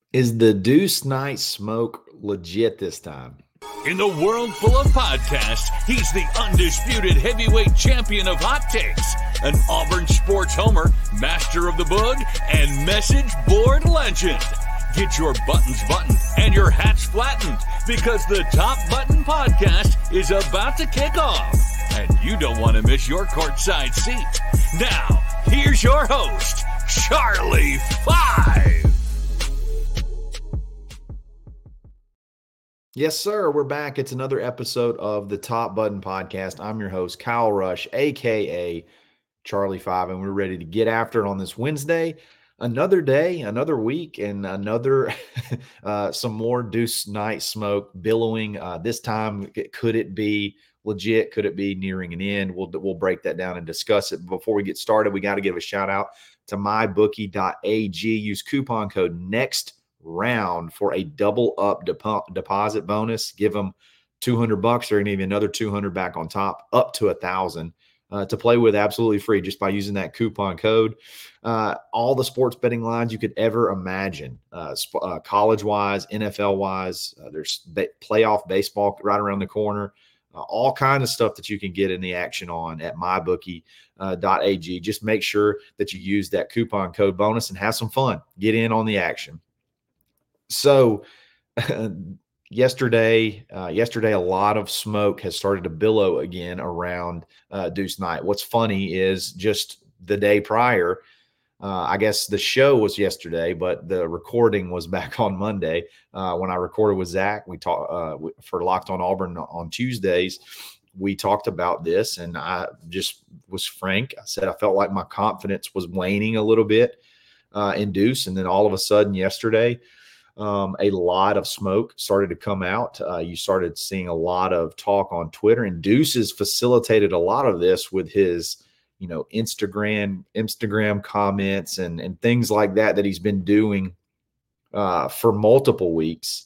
Is the Deuce Night Smoke legit this time? In the world full of podcasts, he's the undisputed heavyweight champion of hot takes, an Auburn sports homer, master of the boog, and message board legend. Get your buttons buttoned and your hats flattened because the Top Button Podcast is about to kick off. And you don't want to miss your courtside seat. Now, here's your host, Charlie Five. Yes, sir. We're back. It's another episode of the Top Button Podcast. I'm your host, Kyle Rush, a.k.a. Charlie Five, and we're ready to get after it on this Wednesday. Another day, another week, and another some more Deuce Night Smoke billowing. This time, could it be legit? Could it be nearing an end? We'll break that down and discuss it. But before we get started, we got to give a shout out to mybookie.ag. Use coupon code NEXTROUND for a double up deposit bonus. Give them $200. They're going to give you another $200 back on top, up to $1,000 to play with absolutely free just by using that coupon code. All the sports betting lines you could ever imagine, college-wise, NFL-wise. There's playoff baseball right around the corner. All kinds of stuff that you can get in the action on at mybookie.ag. Just make sure that you use that coupon code bonus and have some fun. Get in on the action. So yesterday, a lot of smoke has started to billow again around Deuce Night. What's funny is just the day prior, I guess the show was yesterday, but the recording was back on Monday. When I recorded with Zach, we talked for Locked on Auburn on Tuesdays. We talked about this, and I just was frank. I said I felt like my confidence was waning a little bit in Deuce, and then all of a sudden yesterday, a lot of smoke started to come out. You started seeing a lot of talk on Twitter, and Deuce has facilitated a lot of this with his, Instagram comments and things like that he's been doing for multiple weeks.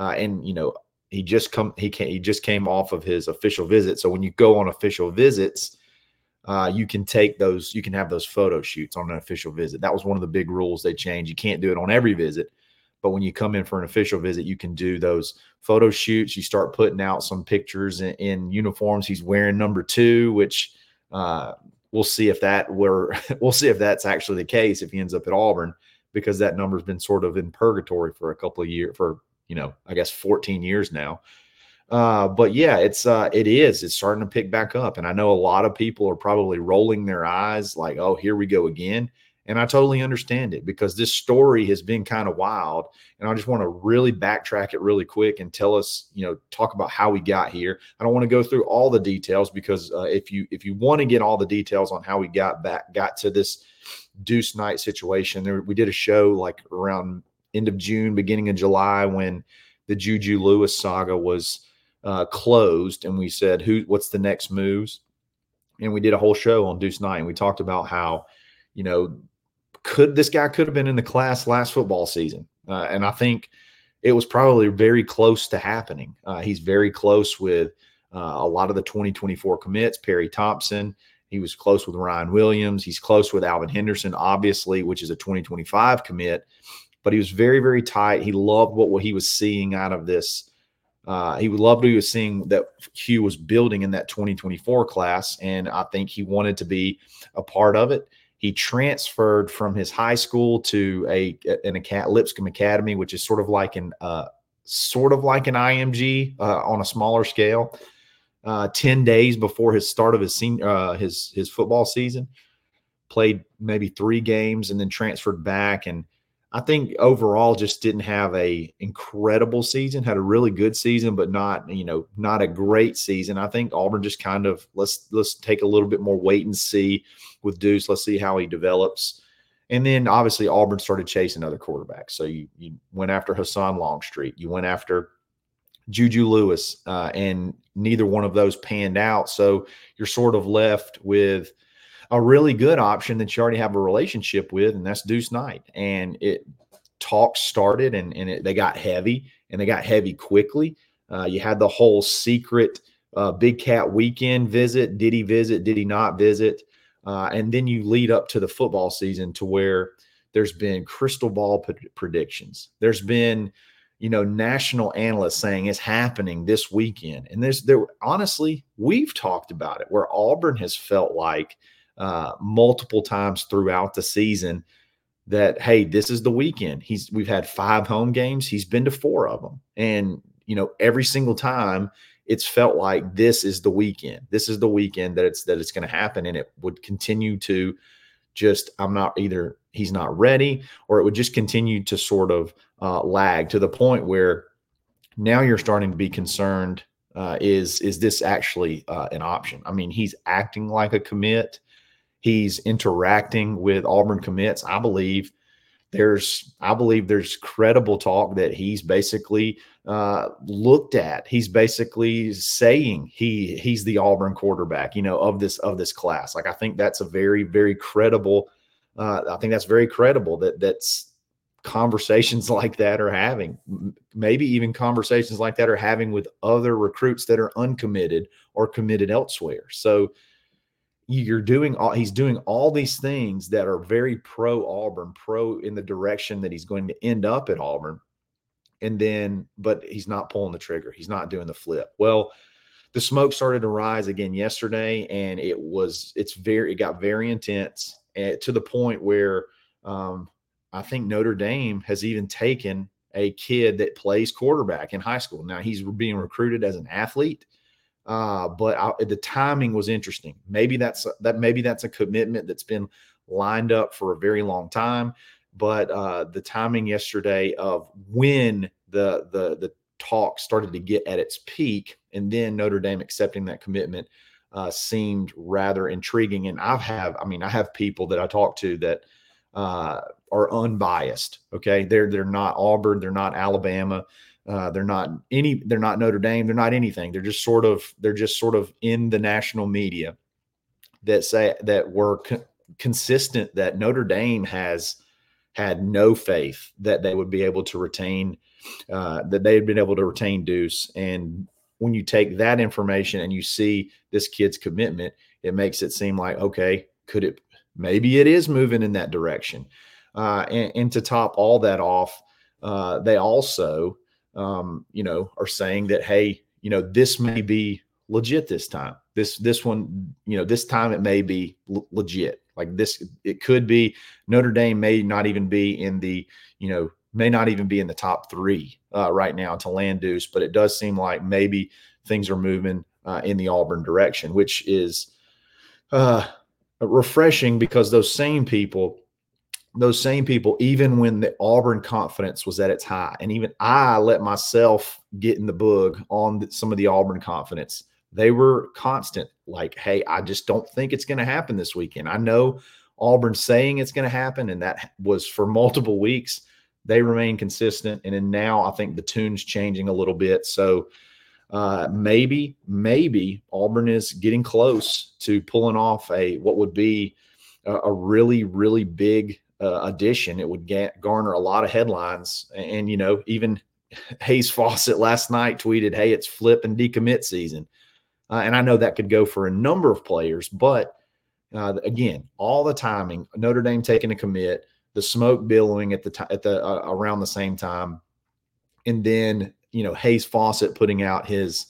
He just came off of his official visit. So when you go on official visits, you can have those photo shoots on an official visit. That was one of the big rules they changed. You can't do it on every visit. But when you come in for an official visit, you can do those photo shoots. You start putting out some pictures in uniforms. He's wearing number 2, which we'll see if that's actually the case if he ends up at Auburn, because that number's been sort of in purgatory for a couple of years, for I guess 14 years now. But yeah, it's starting to pick back up, and I know a lot of people are probably rolling their eyes like, oh, here we go again. And I totally understand it, because this story has been kind of wild. And I just want to really backtrack it really quick and talk about how we got here. I don't want to go through all the details, because if you want to get all the details on how we got to this Deuce Night situation, we did a show like around end of June, beginning of July, when the Juju Lewis saga was closed. And we said, what's the next moves? And we did a whole show on Deuce Night. And we talked about how, this guy could have been in the class last football season. And I think it was probably very close to happening. He's very close with a lot of the 2024 commits, Perry Thompson. He was close with Ryan Williams. He's close with Alvin Henderson, obviously, which is a 2025 commit. But he was very, very tight. He loved what he was seeing out of this. He loved what he was seeing that Hugh was building in that 2024 class. And I think he wanted to be a part of it. He transferred from his high school to Lipscomb Academy, which is sort of like an IMG on a smaller scale. 10 days before his start of his football season, played maybe 3 games and then transferred back. And I think overall just didn't have a incredible season. Had a really good season, but not a great season. I think Auburn just kind of let's take a little bit more wait and see with Deuce. Let's see how he develops. And then obviously Auburn started chasing other quarterbacks. So you went after Hassan Longstreet. You went after Juju Lewis, and neither one of those panned out. So you're sort of left with a really good option that you already have a relationship with, and that's Deuce Night. And talks started, and they got heavy, and they got heavy quickly. You had the whole secret Big Cat weekend visit. Did he visit? Did he not visit? And then you lead up to the football season to where There's been crystal ball predictions. There's been, national analysts saying it's happening this weekend. And honestly, we've talked about it where Auburn has felt like multiple times throughout the season that, hey, this is the weekend. We've had 5 home games. He's been to 4 of them. And, every single time it's felt like this is the weekend. This is the weekend that it's going to happen. And it would continue to just, he's not ready, or it would just continue to sort of lag to the point where now you're starting to be concerned. Is this actually an option? I mean, he's acting like a commit. He's interacting with Auburn commits. I believe there's credible talk that he's basically looked at. He's basically saying he's the Auburn quarterback, of this class. Like, I think that's a very, very credible. I think that's very credible that's conversations like that are having. Maybe even conversations like that are having with other recruits that are uncommitted or committed elsewhere. So he's doing all these things that are very pro Auburn, pro in the direction that he's going to end up at Auburn. But he's not pulling the trigger. He's not doing the flip. Well, the smoke started to rise again yesterday, and it got very intense, to the point where I think Notre Dame has even taken a kid that plays quarterback in high school. Now, he's being recruited as an athlete. But the timing was interesting. Maybe that's a commitment that's been lined up for a very long time. But the timing yesterday of when the talk started to get at its peak, and then Notre Dame accepting that commitment seemed rather intriguing. And I have people that I talk to that are unbiased. Okay, they're not Auburn, they're not Alabama. They're not Notre Dame. They're not anything. They're just sort of in the national media that say that we're consistent that Notre Dame has had no faith that they would be able to retain, that they had been able to retain Deuce. And when you take that information and you see this kid's commitment, it makes it seem like, okay, maybe it is moving in that direction. And to top all that off, they also, are saying that, hey, this may be legit this time. This one, this time it may be legit. Like this, it could be. Notre Dame may not even be in the top 3 right now to land Deuce, but it does seem like maybe things are moving in the Auburn direction, which is refreshing, because those same people, even when the Auburn confidence was at its high, and even I let myself get in the bug on some of the Auburn confidence, they were constant. Like, hey, I just don't think it's going to happen this weekend. I know Auburn's saying it's going to happen, and that was for multiple weeks. They remain consistent, and then now I think the tune's changing a little bit. So maybe Auburn is getting close to pulling off what would be a really, really big addition. It would garner a lot of headlines. And, even Hayes Fawcett last night tweeted, hey, it's flip and decommit season. And I know that could go for a number of players, but again, all the timing, Notre Dame taking a commit, the smoke billowing at around the same time. And then, Hayes Fawcett putting out his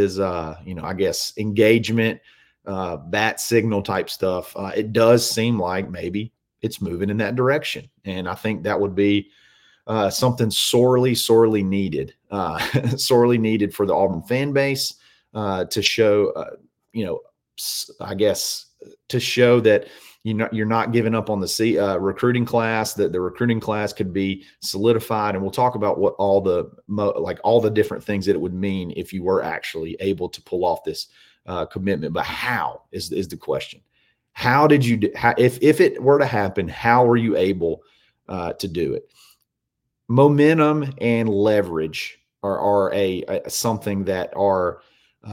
I guess engagement, bat signal type stuff. It does seem like maybe it's moving in that direction. And I think that would be something sorely needed, sorely needed for the Auburn fan base to show, I guess, to show that you're not giving up on the recruiting class, that the recruiting class could be solidified. And we'll talk about what all the different things that it would mean if you were actually able to pull off this commitment. But how is the question? How did you do, if it were to happen, how were you able to do it? Momentum and leverage are something that are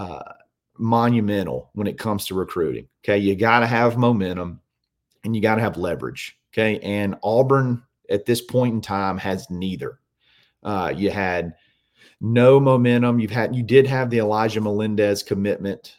monumental when it comes to recruiting. Okay. You got to have momentum and you got to have leverage. Okay. And Auburn at this point in time has neither. You had no momentum. You did have the Elijah Melendez commitment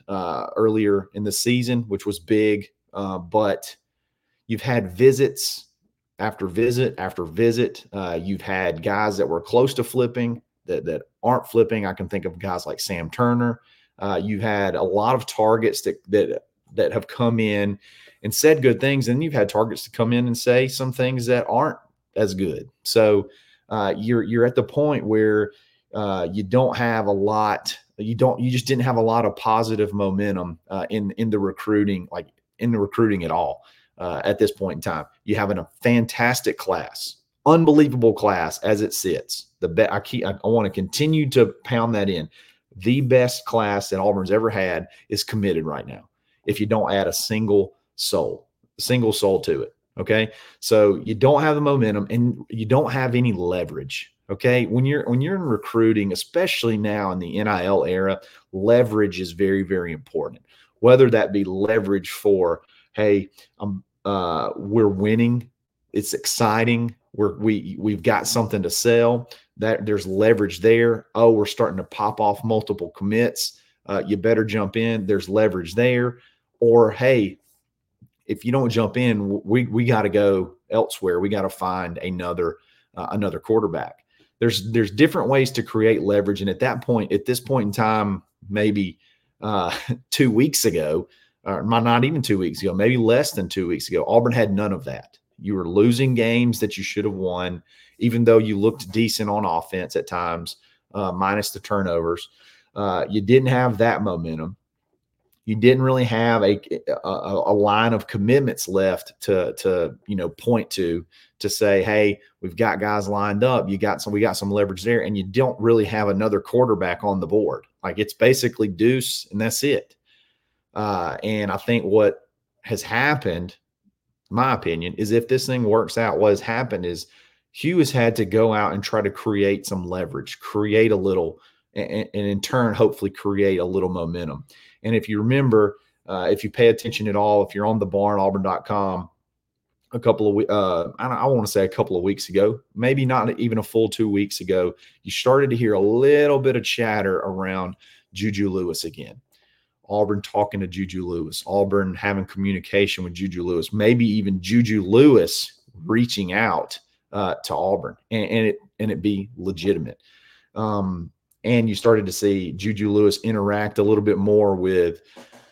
earlier in the season, which was big. But you've had visits after visit after visit. You've had guys that were close to flipping that aren't flipping. I can think of guys like Sam Turner. You've had a lot of targets that have come in and said good things, and you've had targets to come in and say some things that aren't as good. So you're at the point where you don't have a lot. You just didn't have a lot of positive momentum in the recruiting, like in the recruiting at all at this point in time. You have a fantastic class, unbelievable class as it sits. I want to continue to pound that in. The best class that Auburn's ever had is committed right now. If you don't add a single soul to it. Okay. So you don't have the momentum and you don't have any leverage. Okay. When you're in recruiting, especially now in the NIL era, leverage is very, very important. Whether that be leverage for, hey, we're winning, it's exciting, we've got something to sell, that there's leverage there. Oh, we're starting to pop off multiple commits. You better jump in. There's leverage there. Or, hey, if you don't jump in, we got to go elsewhere. We got to find another quarterback. There's different ways to create leverage. And at this point in time, maybe 2 weeks ago, or not even 2 weeks ago, maybe less than 2 weeks ago, Auburn had none of that. You were losing games that you should have won, even though you looked decent on offense at times, minus the turnovers. You didn't have that momentum. You didn't really have a line of commitments left to point to say, hey, we've got guys lined up. We got some leverage there, and you don't really have another quarterback on the board. Like, it's basically Deuce, and that's it. And I think what has happened, my opinion, is if this thing works out, what has happened is Hugh has had to go out and try to create some leverage, create a little, and in turn, hopefully create a little momentum. And if you remember, if you pay attention at all, if you're on the barnauburn.com a couple of I want to say a couple of weeks ago, maybe not even a full 2 weeks ago, you started to hear a little bit of chatter around Juju Lewis again. Auburn talking to Juju Lewis, Auburn having communication with Juju Lewis, maybe even Juju Lewis reaching out to Auburn and it be legitimate. And you started to see Juju Lewis interact a little bit more with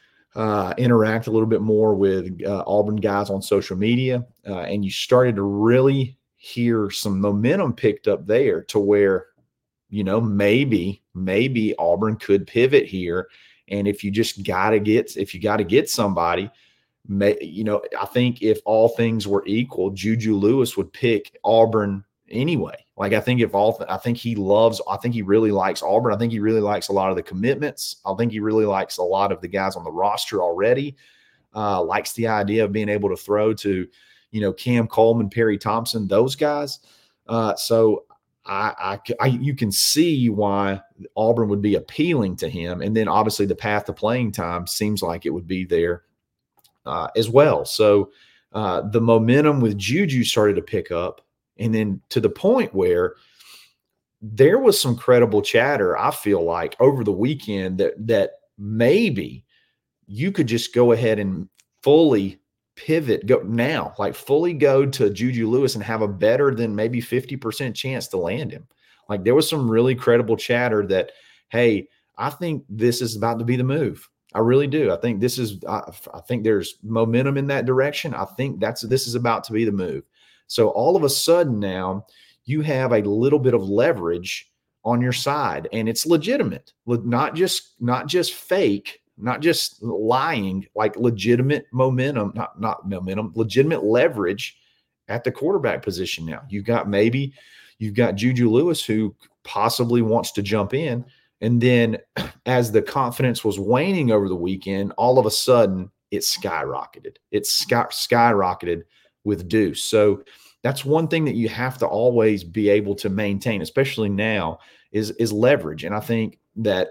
Auburn guys on social media. And you started to really hear some momentum picked up there to where, maybe Auburn could pivot here. And if you got to get somebody, I think if all things were equal, Juju Lewis would pick Auburn anyway. Like, I think he really likes Auburn. I think he really likes a lot of the commitments. I think he really likes a lot of the guys on the roster already. Likes the idea of being able to throw to, Cam Coleman, Perry Thompson, those guys. So you can see why Auburn would be appealing to him. And then obviously the path to playing time seems like it would be there as well. So the momentum with Juju started to pick up. And then to the point where there was some credible chatter, I feel like, over the weekend that maybe you could just go ahead and fully pivot, fully go to Juju Lewis and have a better than maybe 50% chance to land him. Like, there was some really credible chatter that, hey, I think this is about to be the move. I really do. I think I think there's momentum in that direction. I think this is about to be the move. So all of a sudden now you have a little bit of leverage on your side, and it's legitimate, not just fake, not just lying, like legitimate momentum, not momentum, legitimate leverage at the quarterback position. Now you've got Juju Lewis, who possibly wants to jump in. And then as the confidence was waning over the weekend, all of a sudden it skyrocketed. It's skyrocketed with Deuce. So that's one thing that you have to always be able to maintain, especially now, is leverage. And I think that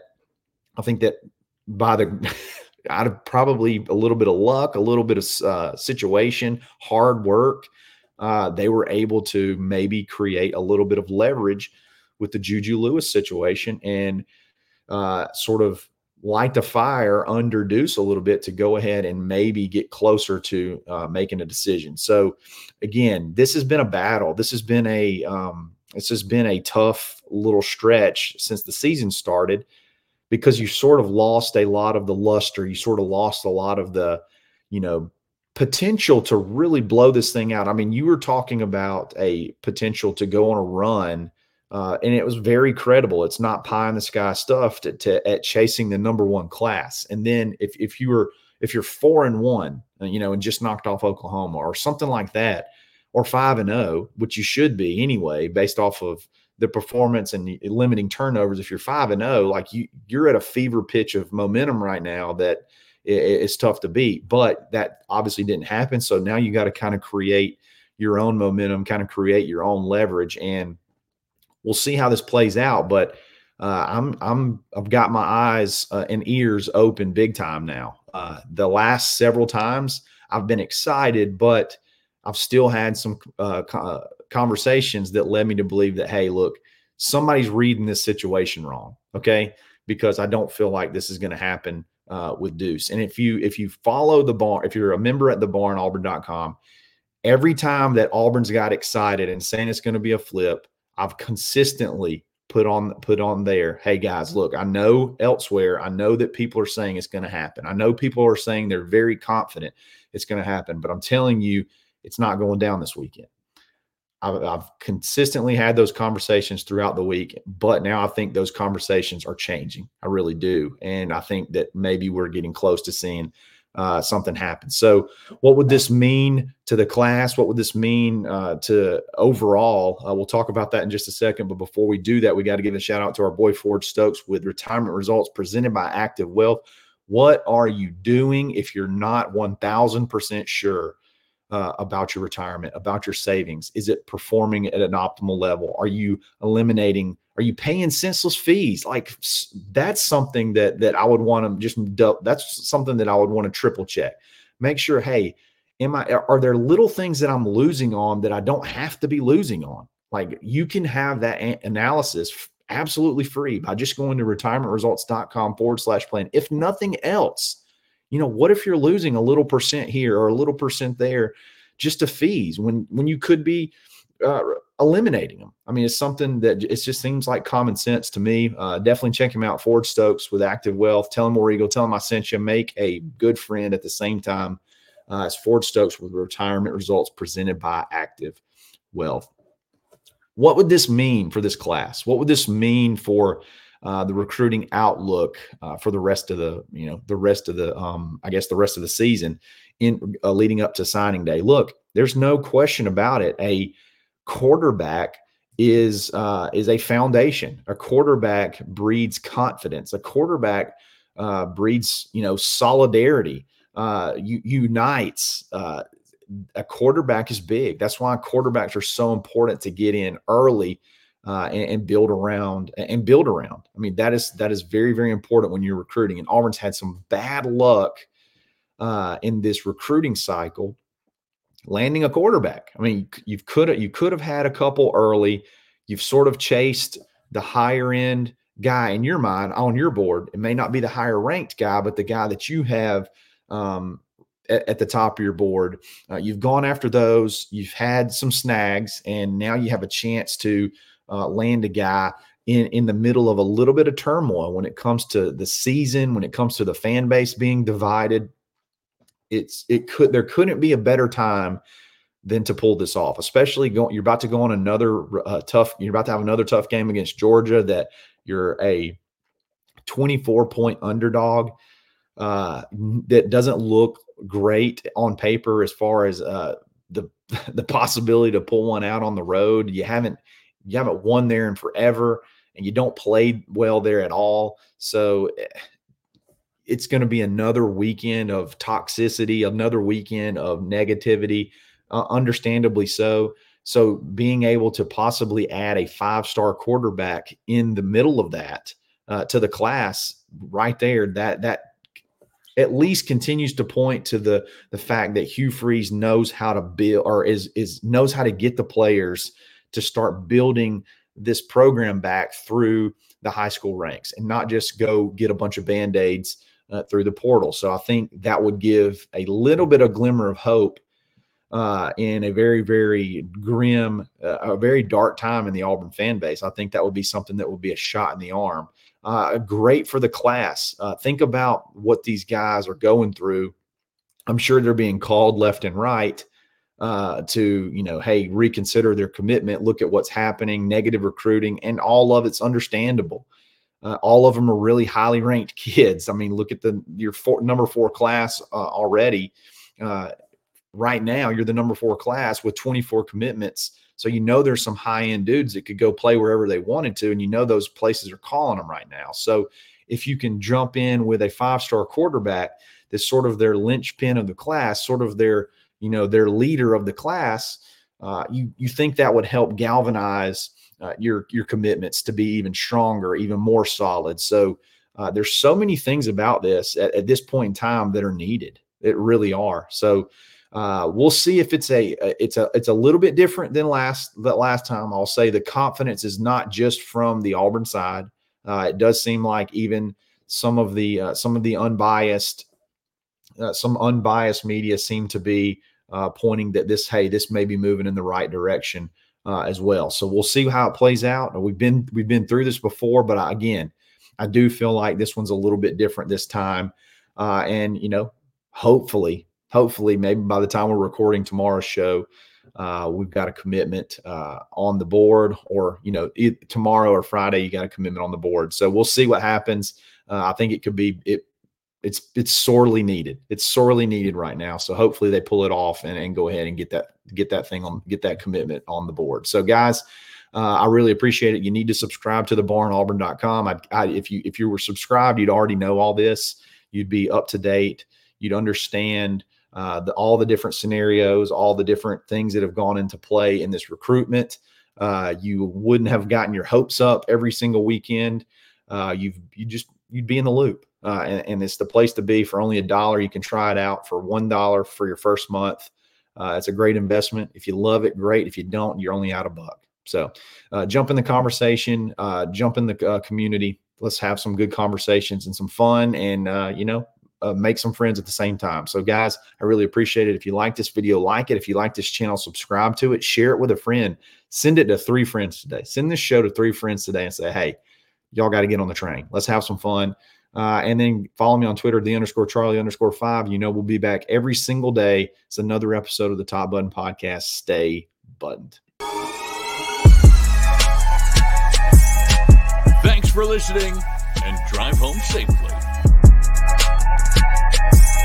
out of probably a little bit of luck, a little bit of situation, hard work, they were able to maybe create a little bit of leverage with the Juju Lewis situation and sort of light the fire under Deuce a little bit to go ahead and maybe get closer to making a decision. So again, this has been a battle. This has been a tough little stretch since the season started, because you sort of lost a lot of the luster. You sort of lost a lot of the, potential to really blow this thing out. I mean, you were talking about a potential to go on a run, and it was very credible. It's not pie in the sky stuff at chasing the number one class. And then if you're 4-1, and just knocked off Oklahoma or something like that, or 5-0, which you should be anyway, based off of the performance and limiting turnovers. If you're 5-0, like you're at a fever pitch of momentum right now that it's tough to beat. But that obviously didn't happen. So now you got to kind of create your own momentum, kind of create your own leverage, and we'll see how this plays out. But I've got my eyes and ears open big time now. The last several times I've been excited, but I've still had some conversations that led me to believe that, hey, look, somebody's reading this situation wrong, okay? Because I don't feel like this is going to happen with Deuce. And if you follow the Barn, if you're a member at thebarnauburn.com, every time that Auburn's got excited and saying it's going to be a flip, I've consistently put on there, hey guys, look, I know elsewhere, I know that people are saying it's going to happen. I know people are saying they're very confident it's going to happen, but I'm telling you, it's not going down this weekend. I've consistently had those conversations throughout the week, but now I think those conversations are changing. I really do. And I think that maybe we're getting close to seeing something happen. So what would this mean to the class? What would this mean to overall? We'll talk about that in just a second. But before we do that, we got to give a shout out to our boy Ford Stokes with retirement results presented by Active Wealth. What are you doing if you're not 1,000% sure about your retirement, about your savings? Is it performing at an optimal level? Are you paying senseless fees? Like, that's something that I would want to that's something that I would want to triple check. Make sure, hey, are there little things that I'm losing on that I don't have to be losing on? Like, you can have that analysis absolutely free by just going to retirementresults.com/plan. If nothing else, what if you're losing a little percent here or a little percent there just to fees when you could be eliminating them? I mean, it's something that it just seems like common sense to me. Definitely check him out, Ford Stokes with Active Wealth. Tell him War Eagle, tell him I sent you. Make a good friend at the same time as Ford Stokes with retirement results presented by Active Wealth. What would this mean for this class? What would this mean for the recruiting outlook for the rest of the rest of the season in leading up to signing day? Look, there's no question about it. A quarterback is a foundation. A quarterback breeds confidence. A quarterback breeds solidarity. Unites. A quarterback is big. That's why quarterbacks are so important to get in early and build around. I mean, that is very, very important when you're recruiting. And Auburn's had some bad luck in this recruiting cycle landing a quarterback. I mean, you could have had a couple early. You've sort of chased the higher end guy in your mind on your board. It may not be the higher ranked guy, but the guy that you have at the top of your board. You've gone after those. You've had some snags, and now you have a chance to land a guy in the middle of a little bit of turmoil when it comes to the season, when it comes to the fan base being divided. There couldn't be a better time than to pull this off, especially you're about to go on you're about to have another tough game against Georgia, that you're a 24-point underdog that doesn't look great on paper as far as the possibility to pull one out on the road. You haven't won there in forever, and you don't play well there at all. So it's going to be another weekend of toxicity, another weekend of negativity, understandably so. So being able to possibly add a 5-star quarterback in the middle of that to the class right there, that at least continues to point to the fact that Hugh Freeze knows how to build, or knows how to get the players to start building this program back through the high school ranks and not just go get a bunch of Band-Aids through the portal. So I think that would give a little bit of glimmer of hope in a very, very grim, a very dark time in the Auburn fan base. I think that would be something that would be a shot in the arm. Great for the class. Think about what these guys are going through. I'm sure they're being called left and right to, hey, reconsider their commitment. Look at what's happening, negative recruiting, and all of it's understandable. All of them are really highly ranked kids. I mean, look at your number 4 class already. Right now, you're the number 4 class with 24 commitments. So there's some high-end dudes that could go play wherever they wanted to, and those places are calling them right now. So if you can jump in with a 5-star quarterback that's sort of their linchpin of the class, sort of their leader of the class, you think that would help galvanize your commitments to be even stronger, even more solid. So there's so many things about this at this point in time that are needed. It really are. So we'll see if it's a little bit different than last time. I'll say the confidence is not just from the Auburn side. It does seem like even some of the unbiased media seem to be pointing that this may be moving in the right direction as well. So we'll see how it plays out. We've been through this before, but I do feel like this one's a little bit different this time. And hopefully maybe by the time we're recording tomorrow's show, we've got a commitment on the board, or tomorrow or Friday you got a commitment on the board. So we'll see what happens. I think it could be it's sorely needed. It's sorely needed right now. So hopefully they pull it off and go ahead and get that commitment on the board. So guys, I really appreciate it. You need to subscribe to thebarnauburn.com. If you were subscribed, you'd already know all this. You'd be up to date. You'd understand all the different scenarios, all the different things that have gone into play in this recruitment. You wouldn't have gotten your hopes up every single weekend. You'd be in the loop. And it's the place to be. For only $1, you can try it out for $1 for your first month. It's a great investment. If you love it, great. If you don't, you're only out $1. So jump in the conversation, jump in the community. Let's have some good conversations and some fun, and make some friends at the same time. So guys, I really appreciate it. If you like this video, like it. If you like this channel, subscribe to it, share it with a friend, send it to 3 friends today. Send this show to 3 friends today and say, hey, y'all got to get on the train. Let's have some fun. And then follow me on Twitter, _Charlie_5. We'll be back every single day. It's another episode of the Top Button Podcast. Stay buttoned. Thanks for listening, and drive home safely.